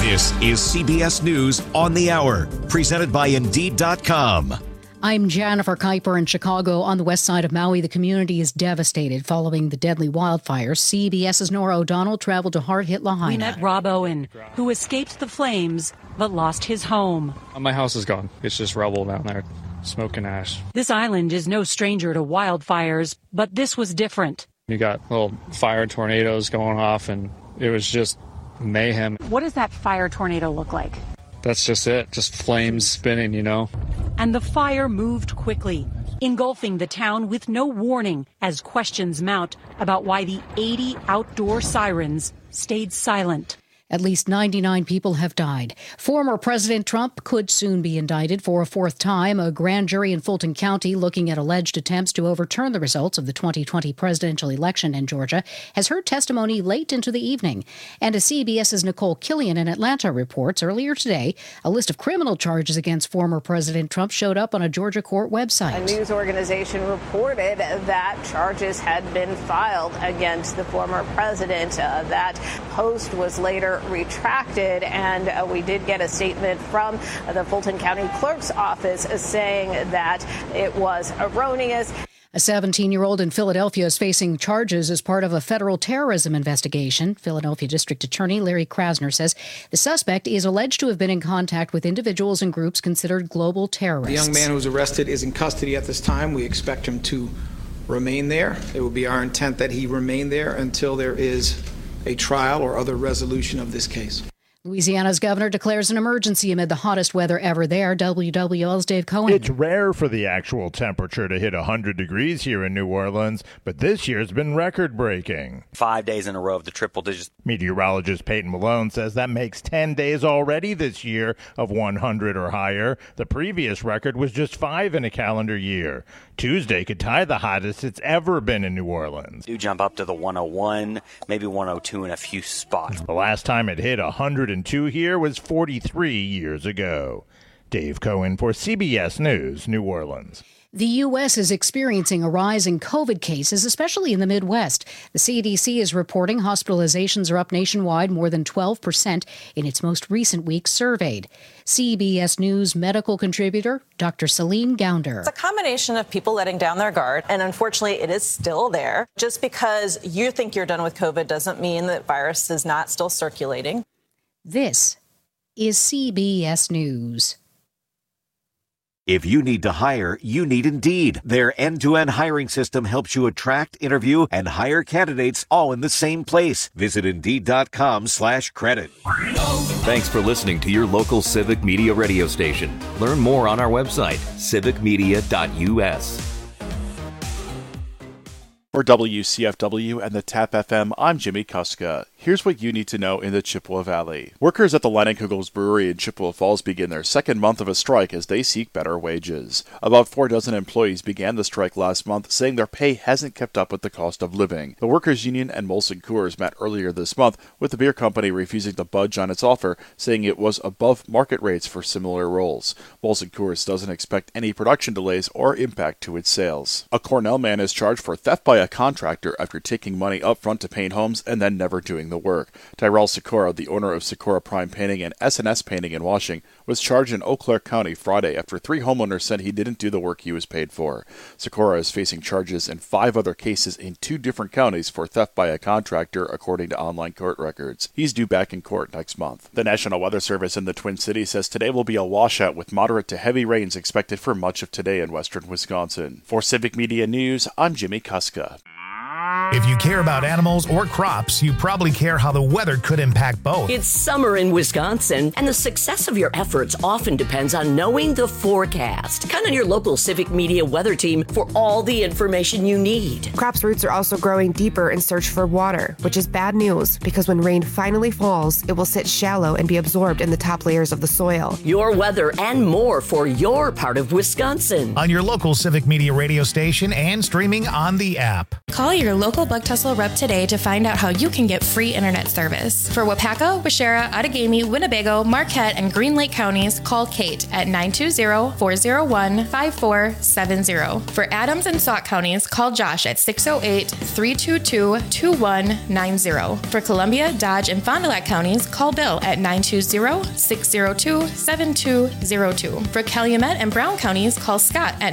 This is CBS News on the Hour, presented by Indeed.com. I'm Jennifer Kuiper in Chicago. On the west side of Maui, the community is devastated following the deadly wildfires. CBS's Nora O'Donnell traveled to hard-hit Lahaina. We met Rob Owen, who escaped the flames but lost his home. My house is gone. It's just rubble down there, smoke and ash. This island is no stranger to wildfires, but this was different. You got little fire tornadoes going off, and it was just mayhem. What does that fire tornado look like? That's just it. Just flames spinning, you know. And the fire moved quickly, engulfing the town with no warning as questions mount about why the 80 outdoor sirens stayed silent. At least 99 people have died. Former President Trump could soon be indicted for a fourth time. A grand jury in Fulton County looking at alleged attempts to overturn the results of the 2020 presidential election in Georgia has heard testimony late into the evening. And as CBS's Nicole Killian in Atlanta reports, earlier today, a list of criminal charges against former President Trump showed up on a Georgia court website. A news organization reported that charges had been filed against the former president. That post was later retracted, and we did get a statement from the Fulton County Clerk's office saying that it was erroneous. A 17-year-old in Philadelphia is facing charges as part of a federal terrorism investigation. Philadelphia District Attorney Larry Krasner says the suspect is alleged to have been in contact with individuals and groups considered global terrorists. The young man who was arrested is in custody at this time. We expect him to remain there. It will be our intent that he remain there until there is a trial or other resolution of this case. Louisiana's governor declares an emergency amid the hottest weather ever there. WWL's Dave Cohen. It's rare for the actual temperature to hit 100 degrees here in New Orleans, but this year's been record-breaking. 5 days in a row of the triple digits. Meteorologist Peyton Malone says that makes 10 days already this year of 100 or higher. The previous record was just 5 in a calendar year. Tuesday could tie the hottest it's ever been in New Orleans. Do jump up to the 101, maybe 102 in a few spots. The last time it hit 102 here was 43 years ago. Dave Cohen for CBS News, New Orleans. The U.S. is experiencing a rise in COVID cases, especially in the Midwest. The CDC is reporting hospitalizations are up nationwide more than 12% in its most recent week surveyed. CBS News medical contributor Dr. Celine Gounder. It's a combination of people letting down their guard, and unfortunately it is still there. Just because you think you're done with COVID doesn't mean that virus is not still circulating. This is CBS News. If you need to hire, you need Indeed. Their end-to-end hiring system helps you attract, interview, and hire candidates all in the same place. Visit Indeed.com/credit. Thanks for listening to your local Civic Media radio station. Learn more on our website, civicmedia.us. For WCFW and the TAP FM, I'm Jimmy Kuska. Here's what you need to know in the Chippewa Valley. Workers at the Leinenkugel's Brewery in Chippewa Falls begin their second month of a strike as they seek better wages. About 4 dozen employees began the strike last month, saying their pay hasn't kept up with the cost of living. The Workers' Union and Molson Coors met earlier this month, with the beer company refusing to budge on its offer, saying it was above market rates for similar roles. Molson Coors doesn't expect any production delays or impact to its sales. A Cornell man is charged for theft by a contractor after taking money up front to paint homes and then never doing the work. Tyrell Sikora, the owner of Sikora Prime Painting and S&S Painting in Washington, was charged in Eau Claire County Friday after 3 homeowners said he didn't do the work he was paid for. Sikora is facing charges in 5 other cases in 2 different counties for theft by a contractor, according to online court records. He's due back in court next month. The National Weather Service in the Twin Cities says today will be a washout with moderate to heavy rains expected for much of today in western Wisconsin. For Civic Media News, I'm Jimmy Kuska. If you care about animals or crops, you probably care how the weather could impact both. It's summer in Wisconsin, and the success of your efforts often depends on knowing the forecast. Count on your local Civic Media weather team for all the information you need. Crops' roots are also growing deeper in search for water, which is bad news because when rain finally falls, it will sit shallow and be absorbed in the top layers of the soil. Your weather and more for your part of Wisconsin. On your local Civic Media radio station and streaming on the app. Call your local Bug Tussle rep today to find out how you can get free internet service. For Wapaka, Washera, Outagamie, Winnebago, Marquette, and Green Lake counties, call Kate at 920-401-5470. For Adams and Sauk counties, call Josh at 608-322-2190. For Columbia, Dodge, and Fond du Lac counties, call Bill at 920-602-7202. For Calumet and Brown counties, call Scott at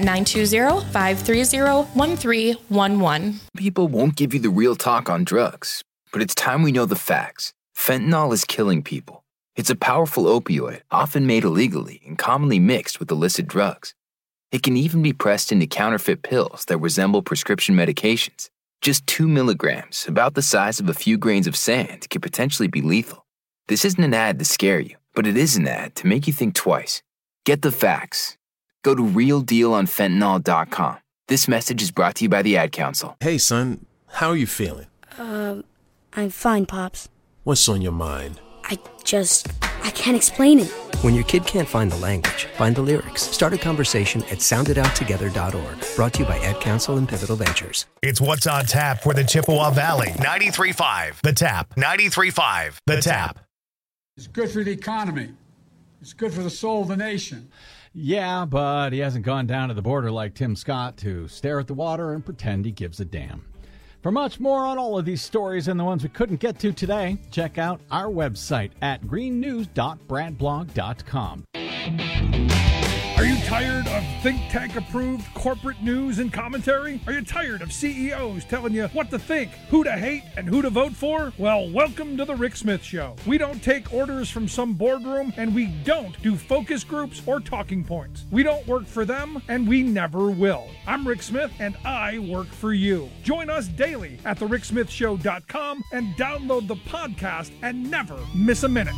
920-530-1311. People won't give you the real talk on drugs, but it's time we know the facts. Fentanyl is killing people. It's a powerful opioid, often made illegally and commonly mixed with illicit drugs. It can even be pressed into counterfeit pills that resemble prescription medications. Just 2 milligrams, about the size of a few grains of sand, can potentially be lethal. This isn't an ad to scare you, but it is an ad to make you think twice. Get the facts. Go to realdealonfentanyl.com. This message is brought to you by the Ad Council. Hey, son, how are you feeling? I'm fine, Pops. What's on your mind? I can't explain it. When your kid can't find the language, find the lyrics. Start a conversation at sounditouttogether.org. Brought to you by Ad Council and Pivotal Ventures. It's What's on Tap for the Chippewa Valley. 93.5 The Tap. 93.5 The Tap. It's good for the economy. It's good for the soul of the nation. Yeah, but he hasn't gone down to the border like Tim Scott to stare at the water and pretend he gives a damn. For much more on all of these stories and the ones we couldn't get to today, check out our website at greennews.bradblog.com. Are you tired of think tank approved corporate news and commentary? Are you tired of CEOs telling you what to think, who to hate, and who to vote for? Well, welcome to the Rick Smith Show. We don't take orders from some boardroom, and we don't do focus groups or talking points. We don't work for them, and we never will. I'm Rick Smith, and I work for you. Join us daily at thericksmithshow.com and download the podcast and never miss a minute.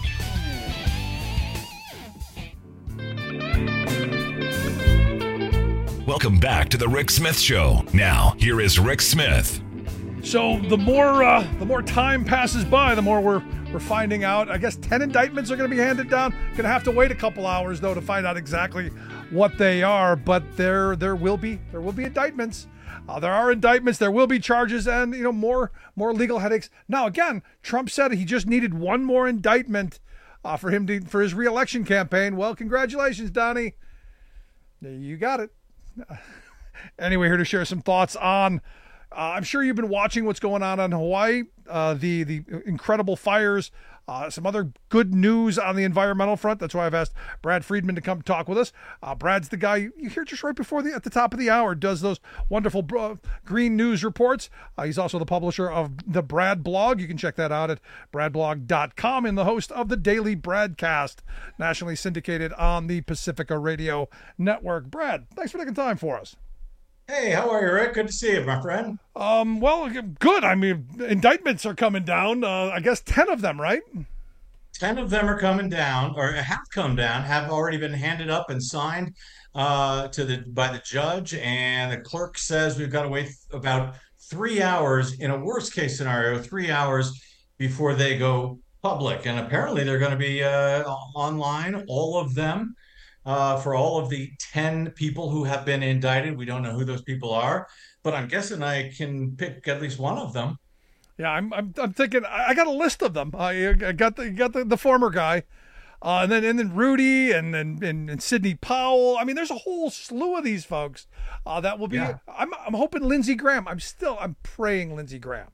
Welcome back to the Rick Smith Show. Now, here is Rick Smith. So the more time passes by, the more we're finding out. I guess 10 indictments are going to be handed down. Going to have to wait a couple hours though to find out exactly what they are. But there will be indictments. There are indictments. There will be charges, and more legal headaches. Now again, Trump said he just needed one more indictment for his re-election campaign. Well, congratulations, Donnie. You got it. Anyway, here to share some thoughts on, I'm sure you've been watching what's going on in Hawaii, the incredible fires, some other good news on the environmental front. That's why I've asked Brad Friedman to come talk with us. Brad's the guy you hear just right before at the top of the hour, does those wonderful green news reports. He's also the publisher of the Brad blog. You can check that out at bradblog.com, and the host of the Daily Bradcast, nationally syndicated on the Pacifica Radio Network. Brad, thanks for taking time for us. Hey, how are you, Rick? Good to see you, my friend. Well, good. I mean, indictments are coming down. I guess 10 of them, right? 10 of them are coming down, or have come down, have already been handed up and signed by the judge. And the clerk says we've got to wait about 3 hours, in a worst case scenario, 3 hours before they go public. And apparently they're going to be online, all of them. For all of the 10 people who have been indicted. We don't know who those people are, but I'm guessing I can pick at least one of them. Yeah, I'm thinking I got a list of them. I got the former guy, and then Rudy and Sidney Powell. I mean, there's a whole slew of these folks that will be. Yeah. I'm hoping Lindsey Graham. I'm praying Lindsey Graham.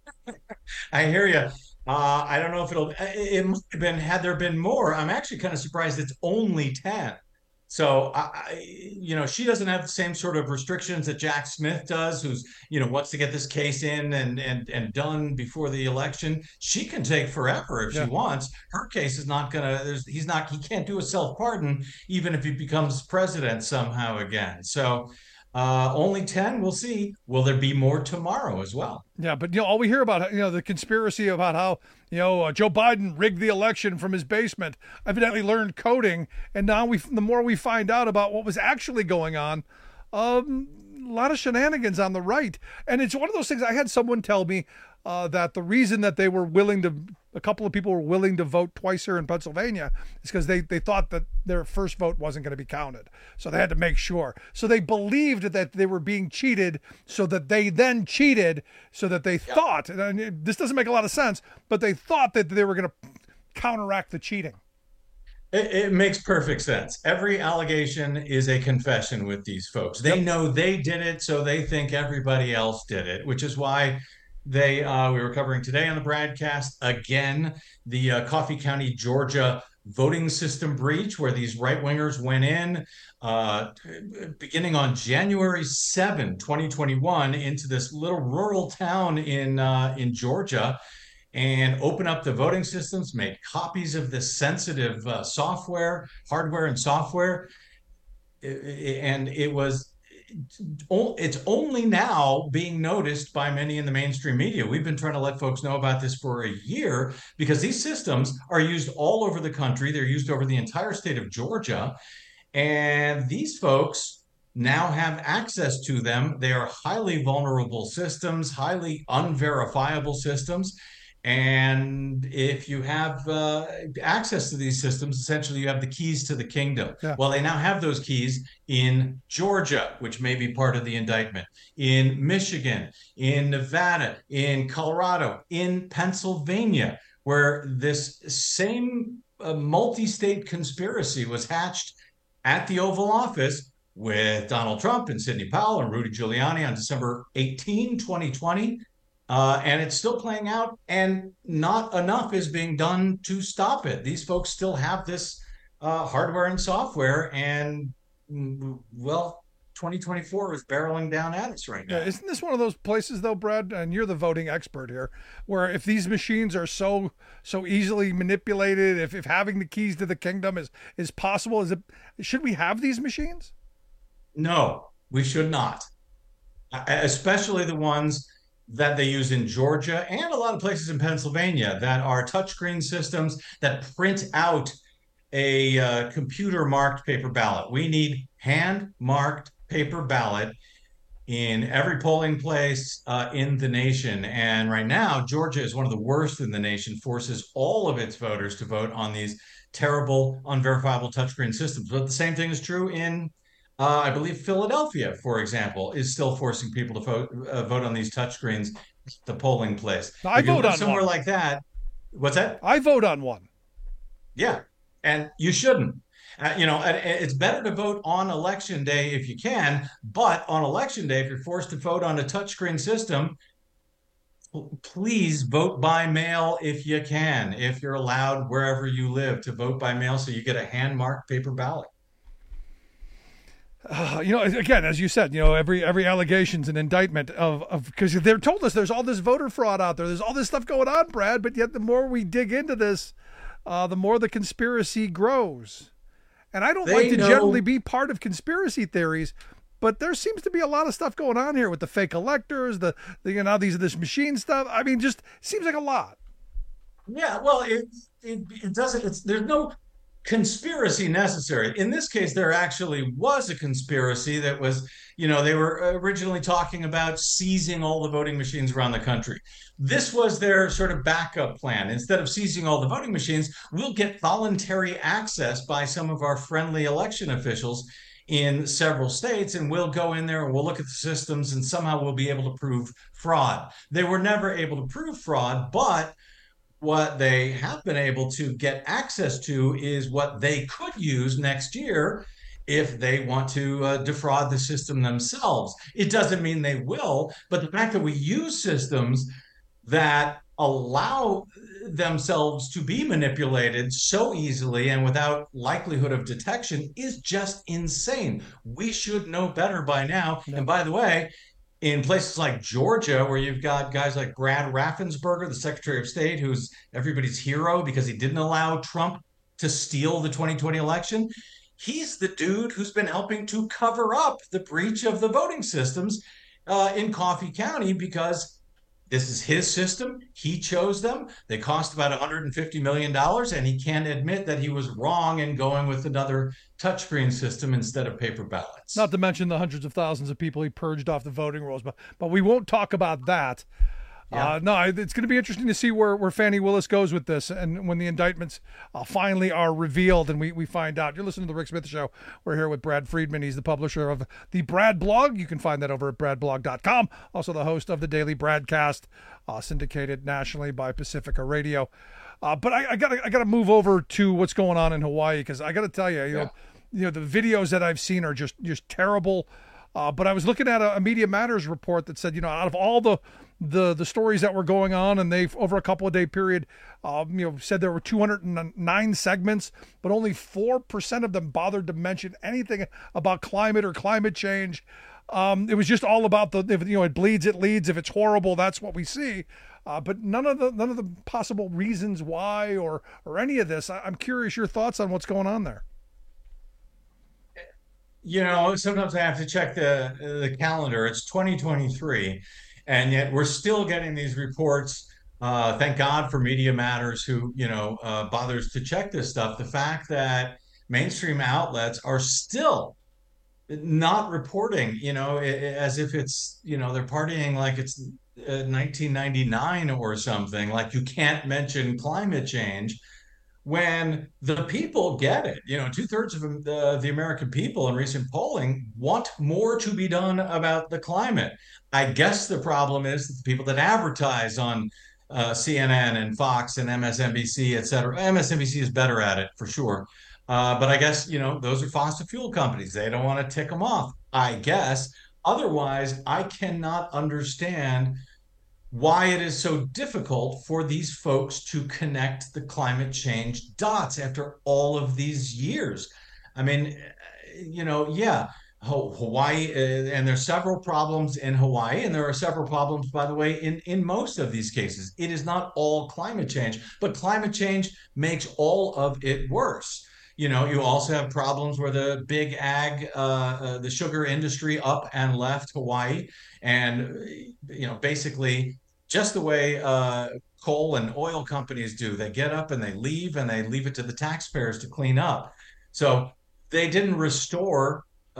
I hear you. I don't know if it might have been, had there been more. I'm actually kind of surprised it's only 10. So, she doesn't have the same sort of restrictions that Jack Smith does, who's, wants to get this case in and done before the election. She can take forever if she wants. Her case is not going to, he can't do a self-pardon, even if he becomes president somehow again. So, only 10, we'll see. Will there be more tomorrow as well? Yeah, but all we hear about, the conspiracy about how, Joe Biden rigged the election from his basement, evidently learned coding, and now the more we find out about what was actually going on, lot of shenanigans on the right. And it's one of those things. I had someone tell me that the reason that they were a couple of people were willing to vote twice here in Pennsylvania is because they thought that their first vote wasn't going to be counted. So they had to make sure. So they believed that they were being cheated, so that they then cheated, so that they thought, and this doesn't make a lot of sense, but they thought that they were going to counteract the cheating. It makes perfect sense. Every allegation is a confession with these folks. They know they did it, so they think everybody else did it, which is why we were covering today on the broadcast again the Coffee County, Georgia voting system breach, where these right-wingers went in beginning on January 7, 2021, into this little rural town in Georgia, and open up the voting systems, make copies of this sensitive hardware and software. It's only now being noticed by many in the mainstream media. We've been trying to let folks know about this for a year because these systems are used all over the country. They're used over the entire state of Georgia. And these folks now have access to them. They are highly vulnerable systems, highly unverifiable systems. And if you have access to these systems, essentially you have the keys to the kingdom. Yeah. Well, they now have those keys in Georgia, which may be part of the indictment, in Michigan, in Nevada, in Colorado, in Pennsylvania, where this same multi-state conspiracy was hatched at the Oval Office with Donald Trump and Sidney Powell and Rudy Giuliani on December 18, 2020. And it's still playing out, and not enough is being done to stop it. These folks still have this hardware and software, and, well, 2024 is barreling down at us right now. Yeah, isn't this one of those places, though, Brad, and you're the voting expert here, where if these machines are so easily manipulated, if having the keys to the kingdom is possible, should we have these machines? No, we should not, especially the ones that they use in Georgia and a lot of places in Pennsylvania that are touchscreen systems that print out a computer-marked paper ballot. We need hand-marked paper ballot in every polling place in the nation. And right now, Georgia is one of the worst in the nation, forces all of its voters to vote on these terrible, unverifiable touchscreen systems. But the same thing is true in I believe Philadelphia, for example, is still forcing people to vote on these touchscreens at the polling place. Now, I vote on somewhere one. Like that. What's that? I vote on one. Yeah, and you shouldn't. It's better to vote on election day if you can, but on election day, if you're forced to vote on a touchscreen system, please vote by mail if you can, if you're allowed wherever you live to vote by mail so you get a hand-marked paper ballot. Again, as you said, every allegation's an indictment of because they're told us there's all this voter fraud out there. There's all this stuff going on, Brad. But yet, the more we dig into this, the more the conspiracy grows. And I don't like to generally be part of conspiracy theories, but there seems to be a lot of stuff going on here with the fake electors, this machine stuff. I mean, just seems like a lot. Yeah, well, it doesn't. There's no conspiracy necessary. In this case, there actually was a conspiracy that was, they were originally talking about seizing all the voting machines around the country. This was their sort of backup plan. Instead of seizing all the voting machines, we'll get voluntary access by some of our friendly election officials in several states, and we'll go in there and we'll look at the systems and somehow we'll be able to prove fraud. They were never able to prove fraud, but what they have been able to get access to is what they could use next year if they want to defraud the system themselves. It doesn't mean they will, but the fact that we use systems that allow themselves to be manipulated so easily and without likelihood of detection is just insane. We should know better by now. Yeah. And by the way, in places like Georgia, where you've got guys like Brad Raffensperger, the Secretary of State, who's everybody's hero because he didn't allow Trump to steal the 2020 election, he's the dude who's been helping to cover up the breach of the voting systems in Coffee County because This is his system. He chose them. They cost about $150 million, and he can't admit that he was wrong in going with another touchscreen system instead of paper ballots. Not to mention the hundreds of thousands of people he purged off the voting rolls, but we won't talk about that. Yeah. No, it's going to be interesting to see where Fani Willis goes with this, and when the indictments finally are revealed and we find out. You're listening to The Rick Smith Show. We're here with Brad Friedman. He's the publisher of the Brad blog. You can find that over at bradblog.com. Also the host of the Daily Bradcast, syndicated nationally by Pacifica Radio. But I gotta move over to what's going on in Hawaii, because I got to tell you, you know, the videos that I've seen are just terrible. But I was looking at a Media Matters report that said, you know, out of all the stories that were going on, and they've over a couple of day period, said there were 209 segments, but only 4% of them bothered to mention anything about climate or climate change. It was just all about it bleeds, it leads. If it's horrible, that's what we see. But none of the possible reasons why or any of this. I'm curious your thoughts on what's going on there. You know, sometimes I have to check the calendar. It's 2023, and yet we're still getting these reports. Thank God for Media Matters, who bothers to check this stuff. The fact that mainstream outlets are still not reporting, as if it's, they're partying like it's 1999 or something. Like you can't mention climate change. When the people get it, 2/3 of the American people in recent polling want more to be done about the climate. I guess the problem is that the people that advertise on CNN and Fox and MSNBC, et cetera, MSNBC is better at it for sure. But I guess, those are fossil fuel companies. They don't want to tick them off, I guess. Otherwise, I cannot understand why it is so difficult for these folks to connect the climate change dots after all of these years. I mean, Hawaii, and there's several problems in Hawaii, and there are several problems, by the way, in most of these cases. It is not all climate change, but climate change makes all of it worse. You also have problems where the big ag, the sugar industry up and left Hawaii, and, basically just the way coal and oil companies do. They get up and they leave it to the taxpayers to clean up. So they didn't restore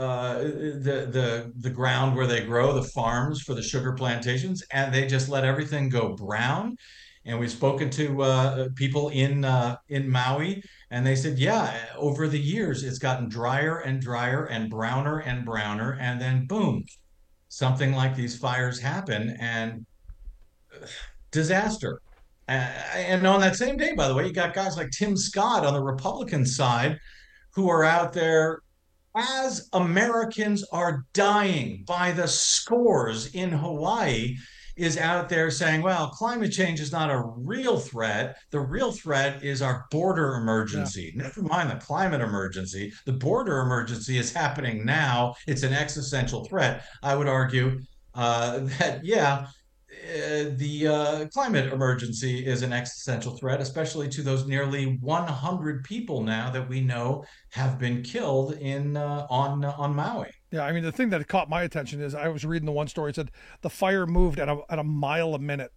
the ground where they grow, the farms for the sugar plantations, and they just let everything go brown. And we've spoken to people in Maui, and they said, yeah, over the years, it's gotten drier and drier and browner, and then boom, something like these fires happen, and disaster. And on that same day, by the way, you got guys like Tim Scott on the Republican side who are out there as Americans are dying by the scores in Hawaii, is out there saying, well, climate change is not a real threat. The real threat is our border emergency. Yeah. Never mind the climate emergency. The border emergency is happening now. It's an existential threat. I would argue that, the climate emergency is an existential threat, especially to those nearly 100 people now that we know have been killed on Maui. Yeah, I mean, the thing that caught my attention is I was reading the one story. It said the fire moved at a mile a minute.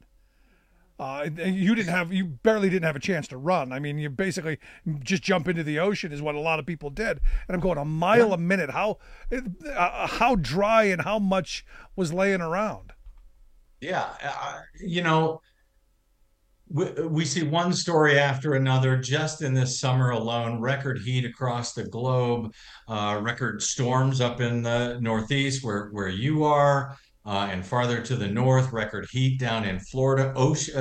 You barely didn't have a chance to run. I mean, you basically just jump into the ocean is what a lot of people did. And I'm going a mile a minute. How dry and how much was laying around? Yeah, we see one story after another just in this summer alone. Record heat across the globe, record storms up in the Northeast where you are, and farther to the north, record heat down in Florida.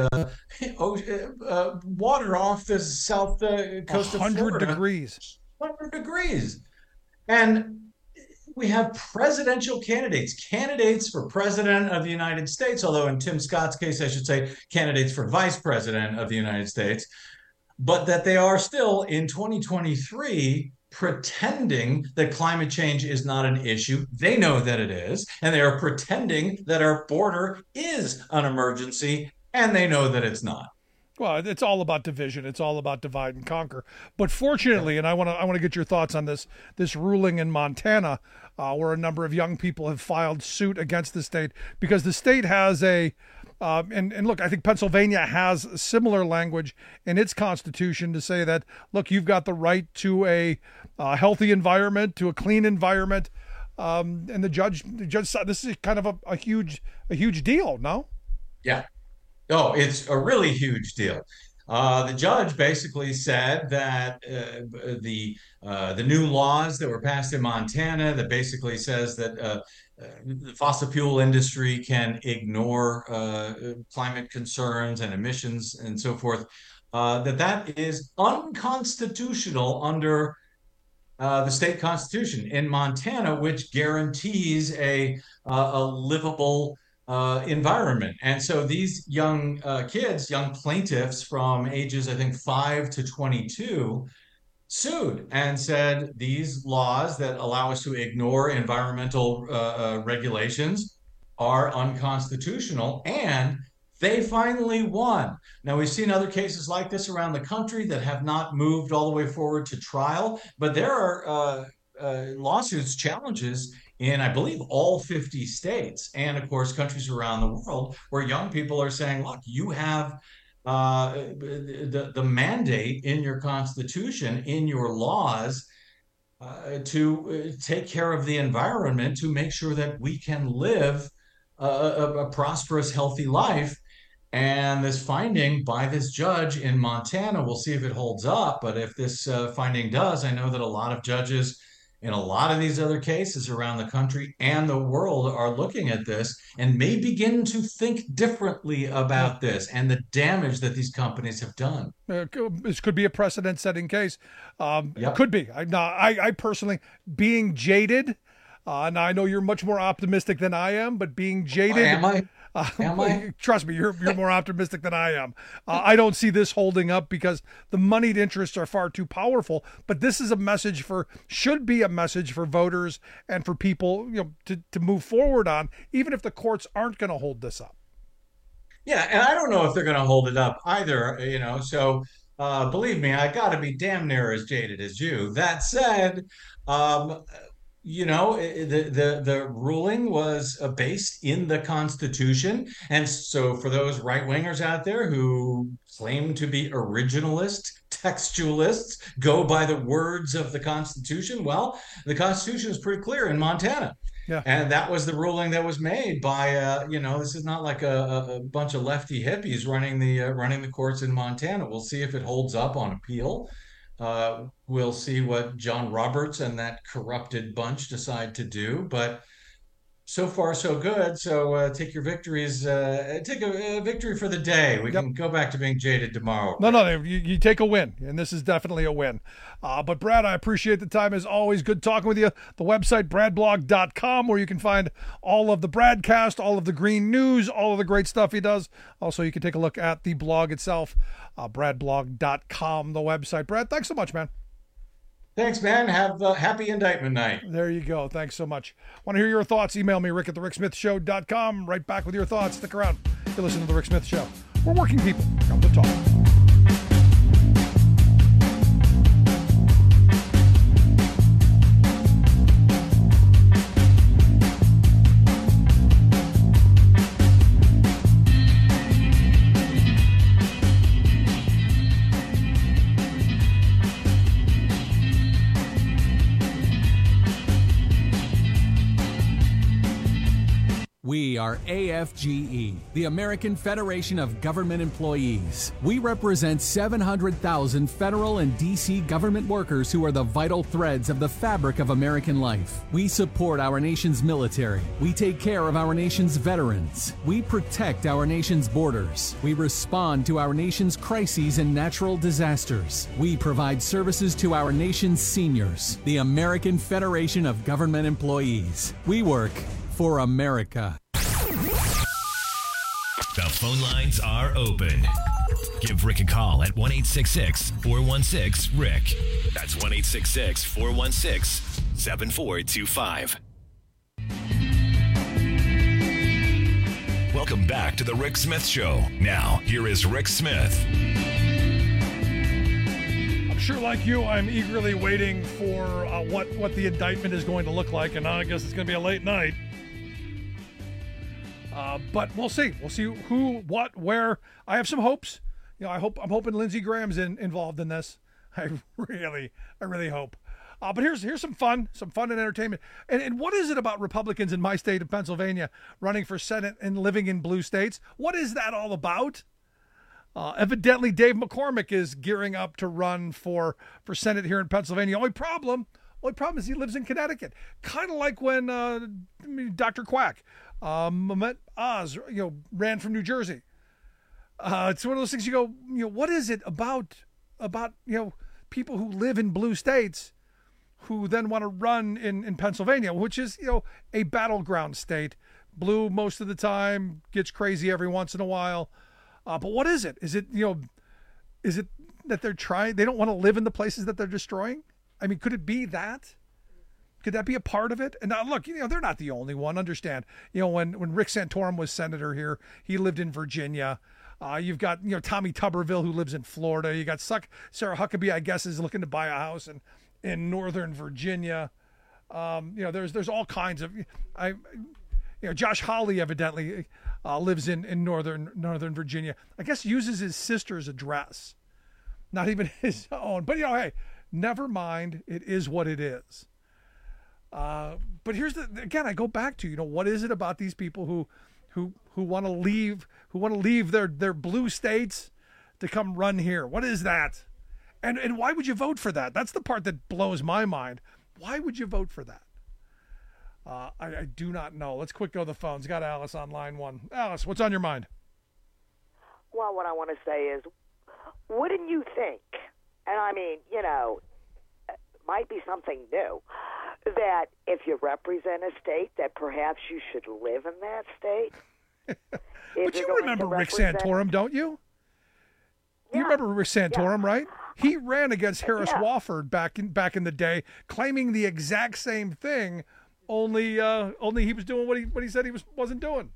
Water off the south coast of Florida. 100 degrees. 100 degrees. And we have presidential candidates for president of the United States, although in Tim Scott's case, I should say candidates for vice president of the United States, but that they are still in 2023 pretending that climate change is not an issue. They know that it is, and they are pretending that our border is an emergency, and they know that it's not. Well, it's all about division. It's all about divide and conquer. But fortunately, and I want to get your thoughts on this ruling in Montana, where a number of young people have filed suit against the state because the state has a And look, I think Pennsylvania has similar language in its constitution to say that, look, you've got the right to a healthy environment, to a clean environment. And the judge said this is kind of a huge deal, no? Yeah. Oh, it's a really huge deal. The judge basically said that the new laws that were passed in Montana that basically says that the fossil fuel industry can ignore climate concerns and emissions and so forth, that is unconstitutional under the state constitution in Montana, which guarantees a livable environment. And so these young kids, young plaintiffs from ages, I think, 5 to 22, sued and said these laws that allow us to ignore environmental regulations are unconstitutional, and they finally won. Now, we've seen other cases like this around the country that have not moved all the way forward to trial, but there are lawsuits, challenges in, I believe, all 50 states, and of course, countries around the world, where young people are saying, look, you have the mandate in your constitution, in your laws, to take care of the environment, to make sure that we can live a prosperous, healthy life. And this finding by this judge in Montana, we'll see if it holds up. But if this finding does, I know that a lot of judges in a lot of these other cases around the country and the world are looking at this and may begin to think differently about this and the damage that these companies have done. This could be a precedent-setting case. Yep. It could be. I personally, being jaded, now I know you're much more optimistic than I am, but being jaded... Am I? Am I? Trust me, you're more optimistic than I am. I don't see this holding up because the moneyed interests are far too powerful. But this is should be a message for voters and for people, to move forward on, even if the courts aren't going to hold this up. Yeah, and I don't know if they're going to hold it up either. So believe me, I got to be damn near as jaded as you. That said, the ruling was based in the Constitution. And so for those right-wingers out there who claim to be originalists, textualists, go by the words of the Constitution, well, the Constitution is pretty clear in Montana. Yeah. And that was the ruling that was made by, this is not like a bunch of lefty hippies running the courts in Montana. We'll see if it holds up on appeal. We'll see what John Roberts and that corrupted bunch decide to do, but so far so good. So take your victories. Take a victory for the day. We can go back to being jaded tomorrow. No, you take a win, and this is definitely a win. But Brad, I appreciate the time as always. Good talking with you. The website, bradblog.com, where you can find all of the Bradcast, all of the green news, all of the great stuff he does. Also, you can take a look at the blog itself, bradblog.com, the website. Brad, thanks so much, man. Thanks, man. Have a happy indictment night. There you go. Thanks so much. Want to hear your thoughts? Email me, rick@thericksmithshow.com. Right back with your thoughts. Stick around. You're listening to The Rick Smith Show. We're working people. Come to talk. We are AFGE, the American Federation of Government Employees. We represent 700,000 federal and D.C. government workers who are the vital threads of the fabric of American life. We support our nation's military. We take care of our nation's veterans. We protect our nation's borders. We respond to our nation's crises and natural disasters. We provide services to our nation's seniors. The American Federation of Government Employees. We work for America. The phone lines are open. Give Rick a call at 1-866-416-RICK. That's 1-866-416-7425. Welcome back to the Rick Smith Show. Now, here is Rick Smith. I'm sure, like you, I'm eagerly waiting for what the indictment is going to look like, and I guess it's going to be a late night. But we'll see. We'll see who, what, where. I have some hopes. I'm hoping Lindsey Graham's involved in this. I really hope. But here's some fun and entertainment. And what is it about Republicans in my state of Pennsylvania running for Senate and living in blue states? What is that all about? Evidently, Dave McCormick is gearing up to run for Senate here in Pennsylvania. Only problem is he lives in Connecticut. Kind of like when Dr. Quack, Mehmet Oz, ran from New Jersey. It's one of those things you go, what is it about people who live in blue states who then want to run in Pennsylvania, which is, a battleground state. Blue most of the time, gets crazy every once in a while. But what is it? Is it that they don't want to live in the places that they're destroying? I mean, could it be that? Could that be a part of it? And now, look, they're not the only one. Understand, when Rick Santorum was senator here, he lived in Virginia. You've got, Tommy Tuberville, who lives in Florida. You got Sarah Huckabee, I guess, is looking to buy a house in Northern Virginia. There's all kinds of, Josh Hawley evidently lives in Northern Virginia. I guess uses his sister's address, not even his own. But hey, never mind. It is what it is. But here's again, I go back to, what is it about these people who want to leave their blue states to come run here? What is that? And why would you vote for that? That's the part that blows my mind. Why would you vote for that? I do not know. Let's quick go to the phones. Got Alice on line one. Alice, what's on your mind? Well, what I want to say is, wouldn't you think, and I mean, it might be something new, that if you represent a state, that perhaps you should live in that state? But you remember Rick Santorum, don't you? You remember Rick Santorum, right? He ran against Harris Wofford back in the day, claiming the exact same thing, only he was doing what he said he wasn't doing.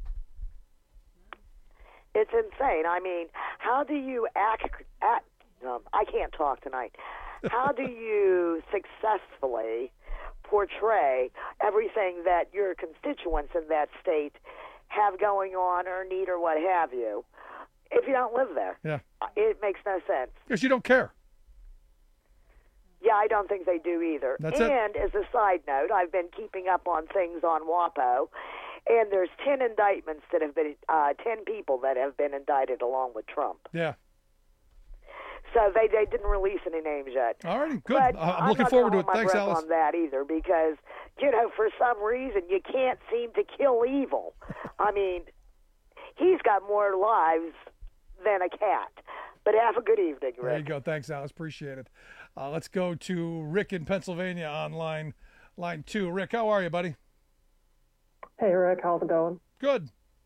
It's insane. I mean, how do you I can't talk tonight. How do you successfully portray everything that your constituents in that state have going on or need or what have you if you don't live there? Yeah. It makes no sense. Because you don't care. Yeah, I don't think they do either. And as a side note, I've been keeping up on things on WAPO, and there's 10 indictments that have been 10 people that have been indicted along with Trump. Yeah. So they didn't release any names yet. All right, good. I'm looking forward to it. Thanks, Alice. On that either, because for some reason you can't seem to kill evil. I mean, he's got more lives than a cat. But have a good evening, Rick. There you go. Thanks, Alice. Appreciate it. Let's go to Rick in Pennsylvania on line 2. Rick, how are you, buddy? Hey, Rick. How's it going? Good.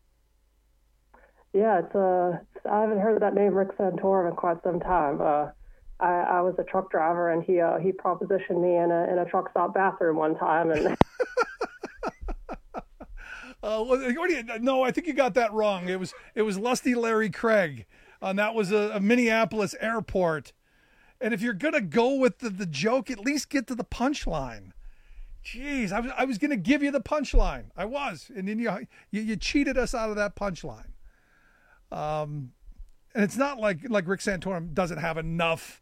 Yeah, I haven't heard that name, Rick Santorum, in quite some time. I was a truck driver, and he propositioned me in a truck stop bathroom one time, and. No, I think you got that wrong. It was Lusty Larry Craig, and that was a Minneapolis airport. And if you're gonna go with the joke, at least get to the punchline. Jeez, I was gonna give you the punchline. I was, and then you cheated us out of that punchline. And it's not like Rick Santorum doesn't have enough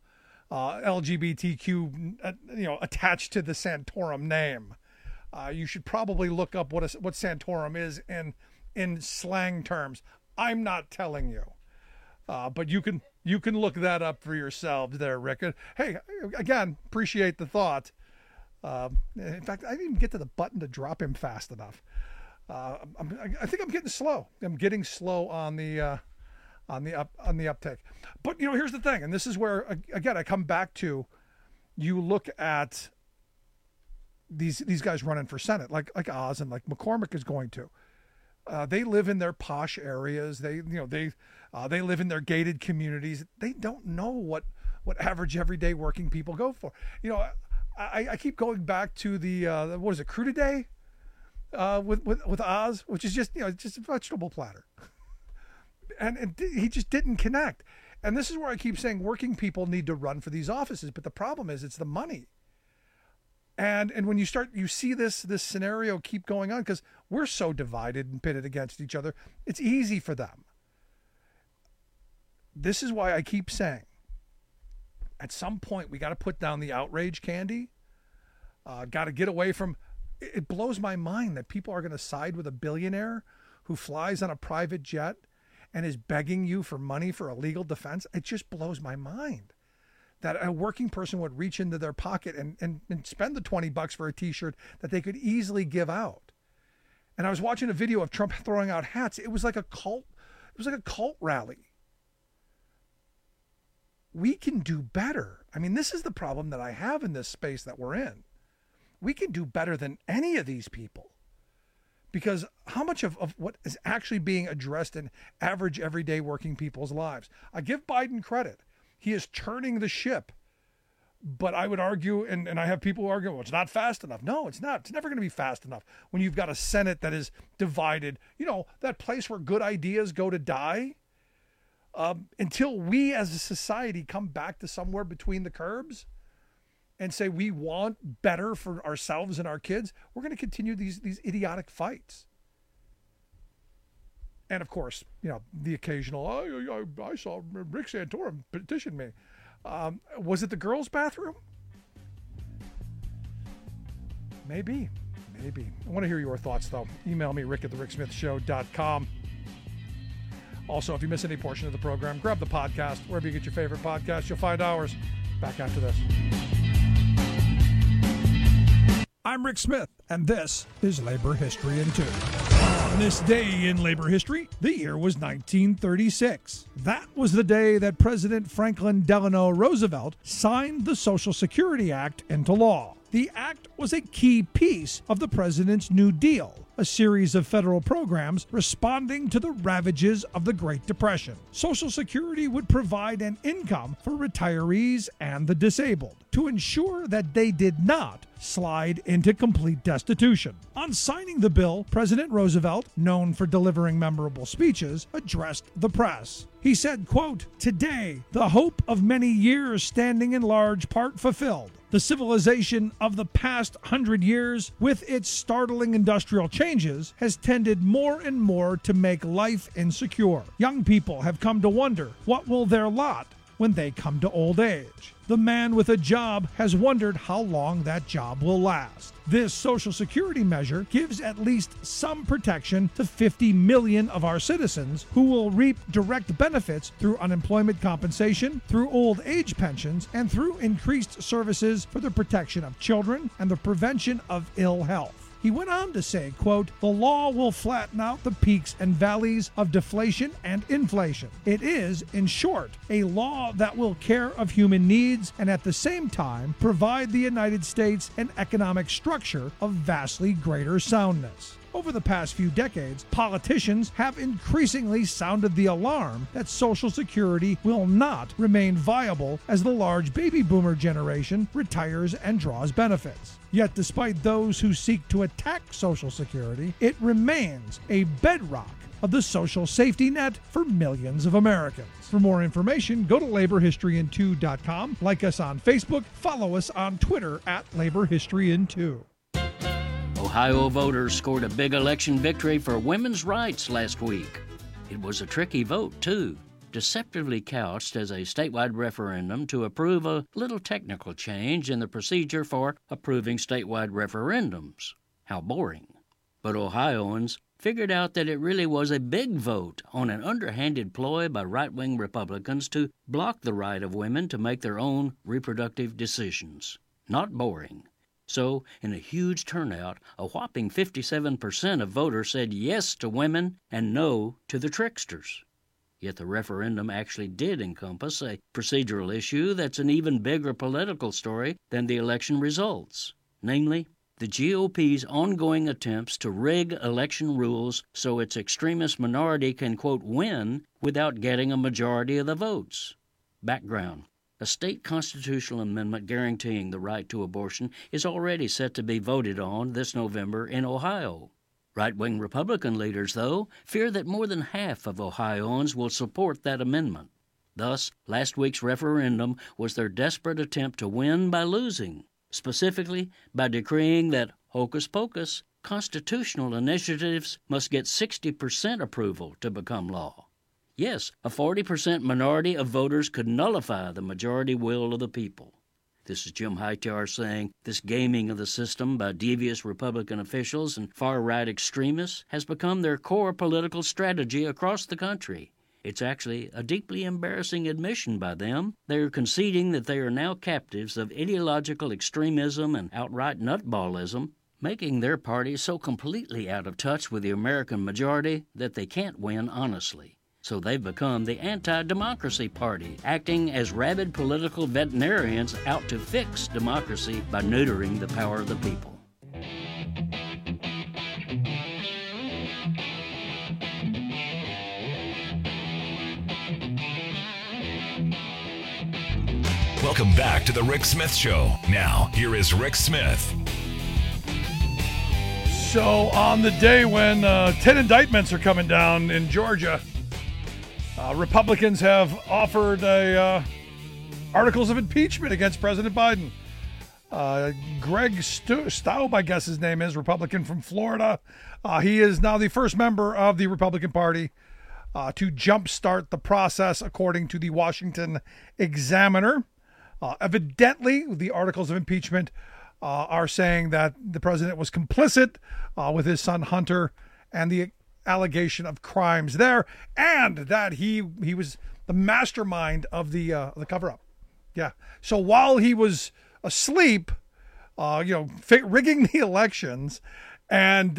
LGBTQ attached to the Santorum name. You should probably look up what Santorum is in slang terms. I'm not telling you, but you can look that up for yourselves there, Rick. Hey, again, appreciate the thought. In fact, I didn't even get to the button to drop him fast enough. I think I'm getting slow. I'm getting slow on the uptake. But here's the thing, and this is where again I come back to. You look at these guys running for Senate, like Oz and like McCormick is going to. They live in their posh areas. They live in their gated communities. They don't know what average everyday working people go for. I keep going back to the what is it, Crew Today, with Oz, which is just just a vegetable platter, and he just didn't connect. And this is where I keep saying working people need to run for these offices, but the problem is it's the money. And when you see this scenario keep going on, because we're so divided and pitted against each other, it's easy for them. This is why I keep saying, at some point, we got to put down the outrage, Candy. Got to get away from. It blows my mind that people are going to side with a billionaire who flies on a private jet and is begging you for money for a legal defense. It just blows my mind that a working person would reach into their pocket and spend the $20 for a T-shirt that they could easily give out. And I was watching a video of Trump throwing out hats. It was like a cult. It was like a cult rally. We can do better. I mean, this is the problem that I have in this space that we're in. We can do better than any of these people. Because how much of what is actually being addressed in average, everyday working people's lives? I give Biden credit. He is turning the ship. But I would argue, and I have people who argue, well, it's not fast enough. No, it's not. It's never going to be fast enough when you've got a Senate that is divided. You know, that place where good ideas go to die. Until we as a society come back to somewhere between the curbs and say we want better for ourselves and our kids, we're going to continue these idiotic fights. And of course, you know, the occasional, I saw Rick Santorum petition me. Was it the girls' bathroom? Maybe. I want to hear your thoughts, though. Email me, rick@thericksmithshow.com. Also, if you miss any portion of the program, grab the podcast. Wherever you get your favorite podcast, you'll find ours. Back after this. I'm Rick Smith, and this is Labor History in 2. On this day in labor history, the year was 1936. That was the day that President Franklin Delano Roosevelt signed the Social Security Act into law. The act was a key piece of the president's New Deal, a series of federal programs responding to the ravages of the Great Depression. Social Security would provide an income for retirees and the disabled to ensure that they did not slide into complete destitution. On signing the bill, President Roosevelt, known for delivering memorable speeches, addressed the press. He said, quote, "Today, the hope of many years standing in large part fulfilled. The civilization of the past 100 years, with its startling industrial changes, has tended more and more to make life insecure. Young people have come to wonder, what will their lot when they come to old age? The man with a job has wondered how long that job will last. This Social Security measure gives at least some protection to 50 million of our citizens who will reap direct benefits through unemployment compensation, through old age pensions, and through increased services for the protection of children and the prevention of ill health." He went on to say, quote, "The law will flatten out the peaks and valleys of deflation and inflation. It is, in short, a law that will care of human needs and at the same time provide the United States an economic structure of vastly greater soundness." Over the past few decades, politicians have increasingly sounded the alarm that Social Security will not remain viable as the large baby boomer generation retires and draws benefits. Yet despite those who seek to attack Social Security, it remains a bedrock of the social safety net for millions of Americans. For more information, go to laborhistoryin2.com, like us on Facebook, follow us on Twitter @LaborHistoryIn2. Ohio voters scored a big election victory for women's rights last week. It was a tricky vote, too, deceptively couched as a statewide referendum to approve a little technical change in the procedure for approving statewide referendums. How boring. But Ohioans figured out that it really was a big vote on an underhanded ploy by right-wing Republicans to block the right of women to make their own reproductive decisions. Not boring. So, in a huge turnout, a whopping 57% of voters said yes to women and no to the tricksters. Yet the referendum actually did encompass a procedural issue that's an even bigger political story than the election results, namely, the GOP's ongoing attempts to rig election rules so its extremist minority can, quote, win without getting a majority of the votes. Background. A state constitutional amendment guaranteeing the right to abortion is already set to be voted on this November in Ohio. Right-wing Republican leaders, though, fear that more than half of Ohioans will support that amendment. Thus, last week's referendum was their desperate attempt to win by losing. specifically by decreeing that, hocus pocus, constitutional initiatives must get 60% approval to become law. Yes, a 40% minority of voters could nullify the majority will of the people. This is Jim Hightower saying this gaming of the system by devious Republican officials and far-right extremists has become their core political strategy across the country. It's actually a deeply embarrassing admission by them. They are conceding that they are now captives of ideological extremism and outright nutballism, making their party so completely out of touch with the American majority that they can't win honestly. So they've become the anti-democracy party, acting as rabid political veterinarians out to fix democracy by neutering the power of the people. Welcome back to the Rick Smith Show. Now, here is Rick Smith. So on the day when 10 indictments are coming down in Georgia, Republicans have offered articles of impeachment against President Biden. Greg Staub, I guess his name is, Republican from Florida. He is now the first member of the Republican Party to jumpstart the process, according to the Washington Examiner. Evidently, the articles of impeachment are saying that the president was complicit with his son Hunter and the allegation of crimes there, and that he was the mastermind of the cover-up. Yeah. So while he was asleep, rigging the elections, and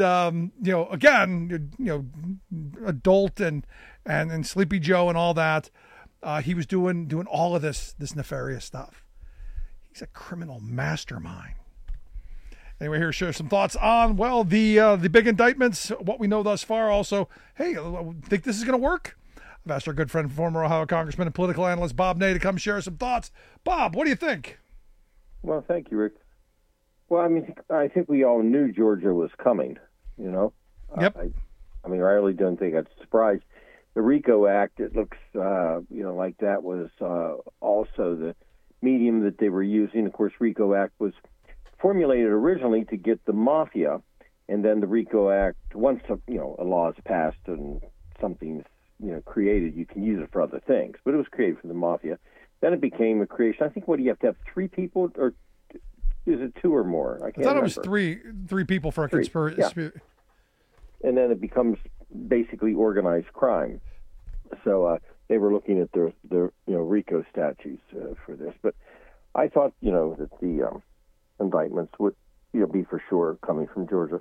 adult and Sleepy Joe and all that, he was doing all of this nefarious stuff. He's a criminal mastermind. Anyway, here, share some thoughts on, the big indictments, what we know thus far. Also, hey, think this is going to work? I've asked our good friend, former Ohio Congressman and political analyst Bob Ney to come share some thoughts. Bob, what do you think? Well, thank you, Rick. Well, I think we all knew Georgia was coming, Yep. I really don't think I'd surprised. The RICO Act, it looks, like that was also the medium that they were using. Of course, RICO Act was formulated originally to get the mafia, and then the RICO Act, once a law is passed and something's created, you can use it for other things. But it was created for the mafia. Then it became a creation. I think, what do you have 3 people, or is it 2 or more? I thought it was three people for a conspiracy. Yeah. And then it becomes basically organized crime. So they were looking at the RICO statutes for this. But I thought that the indictments would be for sure coming from Georgia.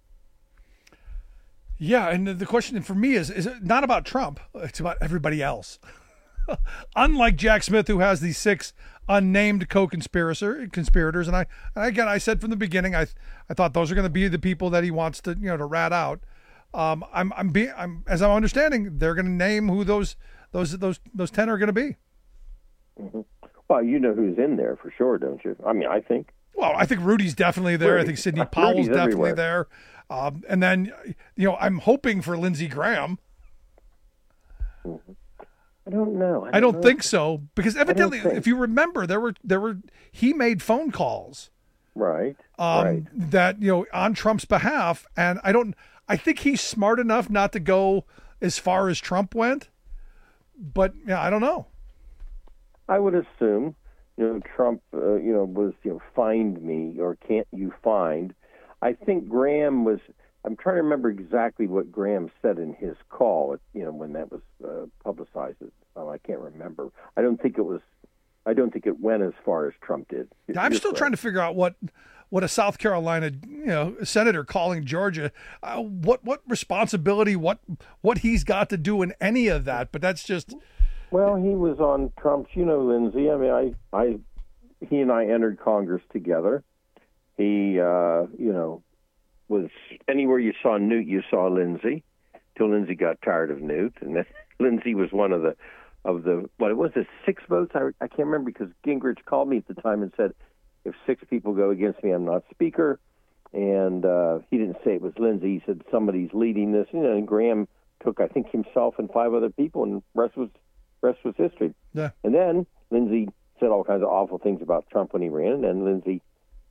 Yeah, and the question for me is it not about Trump? It's about everybody else. Unlike Jack Smith, who has these 6 unnamed co-conspirators, and I said from the beginning, I thought those are going to be the people that he wants to to rat out. I'm as I'm understanding, they're going to name who those 10 are going to be. Mm-hmm. Well, you know who's in there for sure, don't you? I think. Well, I think Rudy's definitely there. Rudy. I think Sidney Powell's definitely everywhere. there. And then, I'm hoping for Lindsey Graham. Mm-hmm. I don't know. I don't think so, because evidently, if you remember, he made phone calls, right? That on Trump's behalf, and I think he's smart enough not to go as far as Trump went, but I don't know. I would assume, Trump, was, find me, or can't you find? I think Graham was. I'm trying to remember exactly what Graham said in his call, when that was publicized. I can't remember. I don't think it went as far as Trump did. I'm still trying to figure out what a South Carolina, senator calling Georgia, what responsibility, what he's got to do in any of that. But that's just. Well, he was on Trump's, Lindsey. He and I entered Congress together. He, was anywhere you saw Newt, you saw Lindsey, till Lindsey got tired of Newt, and then Lindsey was one of the what was it, 6 votes? I can't remember, because Gingrich called me at the time and said, if 6 people go against me, I'm not speaker. And he didn't say it was Lindsey. He said somebody's leading this. And Graham took, I think, himself and 5 other people, and rest was history. Yeah. And then Lindsey said all kinds of awful things about Trump when he ran, and then Lindsey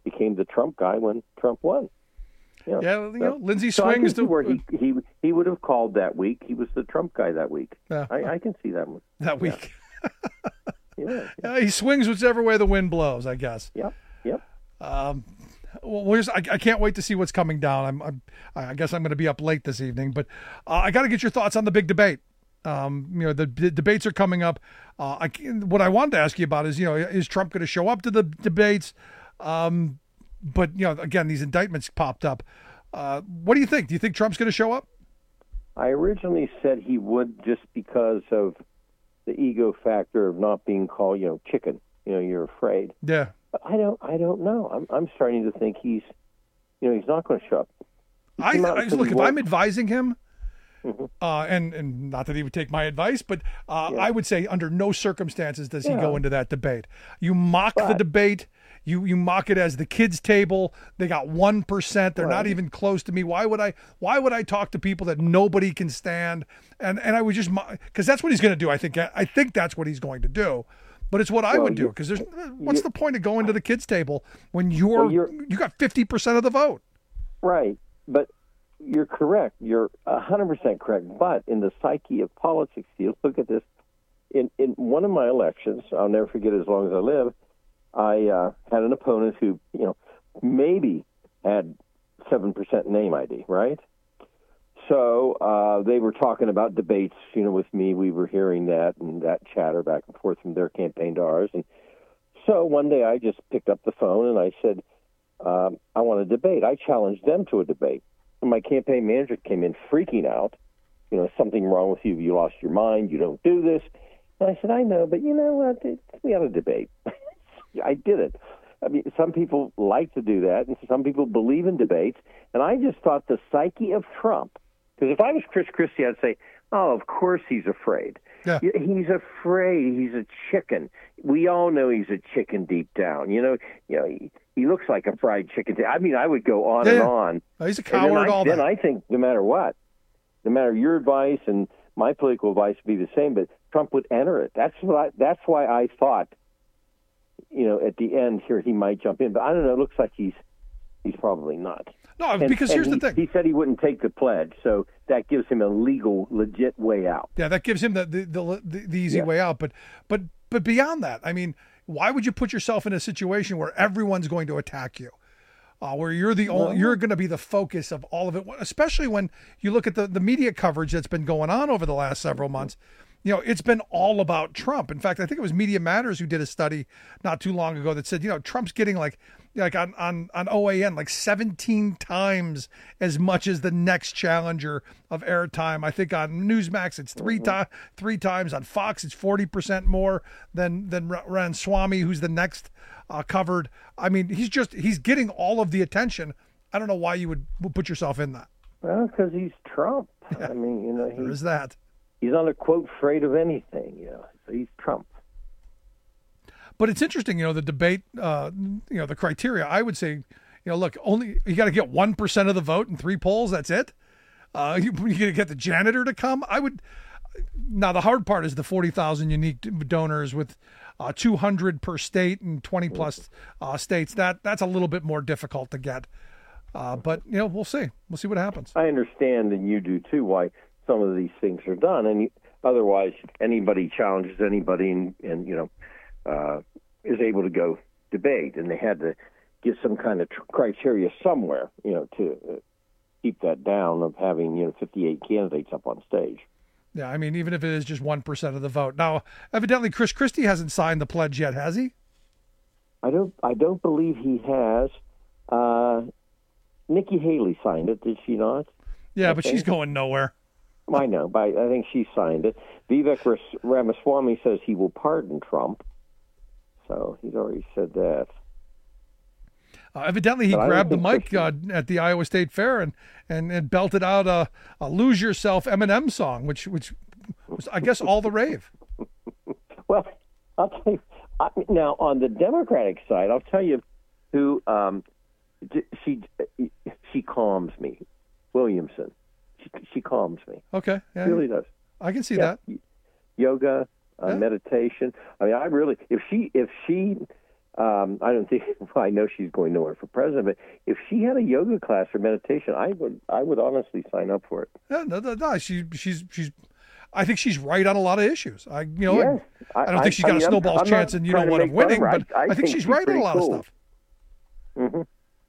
became the Trump guy when Trump won. Lindsey so swings to where he would have called that week. He was the Trump guy that week. Yeah. I can see that one. That week. Yeah. He swings whichever way the wind blows, I guess. Yep. Well, I can't wait to see what's coming down. I guess I'm going to be up late this evening, but I got to get your thoughts on the big debate. The debates are coming up. What I wanted to ask you about is, is Trump going to show up to the debates? But, again, these indictments popped up. What do you think? Do you think Trump's going to show up? I originally said he would, just because of the ego factor of not being called, chicken. You're afraid. Yeah. But I don't know. I'm starting to think he's not going to show up. Look, if I'm advising him, and not that he would take my advice, but I would say under no circumstances does he go into that debate. You mock the debate. You mock it as the kids' table. They got 1%. They're not even close to me. Why would I talk to people that nobody can stand? And I would just, because that's what he's going to do. I think that's what he's going to do. But it's what I would do, because what's the point of going to the kids' table when you got 50% of the vote? Right, but you're correct. You're 100% correct. But in the psyche of politics, you look at this. In one of my elections, I'll never forget as long as I live, I had an opponent who, maybe had 7% name ID, right? So they were talking about debates, with me. We were hearing that and that chatter back and forth from their campaign to ours. And so one day I just picked up the phone and I said, I want a debate. I challenged them to a debate. And my campaign manager came in freaking out. Something wrong with you. You lost your mind. You don't do this. And I said, I know, but you know what? We had a debate. I did it. I mean, some people like to do that, and some people believe in debates. And I just thought the psyche of Trump, because if I was Chris Christie, I'd say, oh, of course he's afraid. Yeah. He's afraid. He's a chicken. We all know he's a chicken deep down. He looks like a fried chicken. I mean, I would go on and on. Oh, he's a coward. Then I think no matter what, no matter your advice and my political advice would be the same, but Trump would enter it. That's why I thought, at the end here he might jump in. But I don't know. It looks like he's probably not. No, because here's the thing. He said he wouldn't take the pledge, so that gives him a legal, legit way out. Yeah, that gives him the easy way out. But beyond that, I mean, why would you put yourself in a situation where everyone's going to attack you? Where you're you're going to be the focus of all of it, especially when you look at the media coverage that's been going on over the last several months. It's been all about Trump. In fact, I think it was Media Matters who did a study not too long ago that said, Trump's getting like on OAN, like 17 times as much as the next challenger of airtime. I think on Newsmax, it's three times. On Fox, it's 40% more than Ramaswamy, who's the next covered. I mean, he's getting all of the attention. I don't know why you would put yourself in that. Well, because he's Trump. Yeah. I mean, there is that. He's not a quote afraid of anything, So he's Trump. But it's interesting, the debate, the criteria. I would say, look, only you got to get 1% of the vote in 3 polls. That's it. You got to get the janitor to come. Now the hard part is the 40,000 unique donors with 200 per state and 20 plus states. That's a little bit more difficult to get. But we'll see. We'll see what happens. I understand, and you do too, why some of these things are done, and otherwise anybody challenges anybody and is able to go debate, and they had to get some kind of criteria somewhere, to keep that down of having 58 candidates up on stage. Yeah, I mean, even if it is just 1% of the vote. Now, evidently, Chris Christie hasn't signed the pledge yet, has he? I don't believe he has. Nikki Haley signed it, did she not? Yeah, but she's going nowhere. I know, but I think she signed it. Vivek Ramaswamy says he will pardon Trump, so he's already said that. Evidently, he grabbed the mic at the Iowa State Fair and belted out a "Lose Yourself" Eminem song, which was, I guess, all the rave. Well, I'll tell you. Now, on the Democratic side, I'll tell you who she calms me. Williamson. She calms me. Okay. Yeah, she really does. I can see that. Yoga, meditation. I mean, I really, if she I don't think. Well, I know she's going nowhere for president, but if she had a yoga class or meditation, I would honestly sign up for it. Yeah, no. She's. I think she's right on a lot of issues. I don't think she's got a snowball's chance in of winning, but I think she's right on a lot of stuff. Mm-hmm.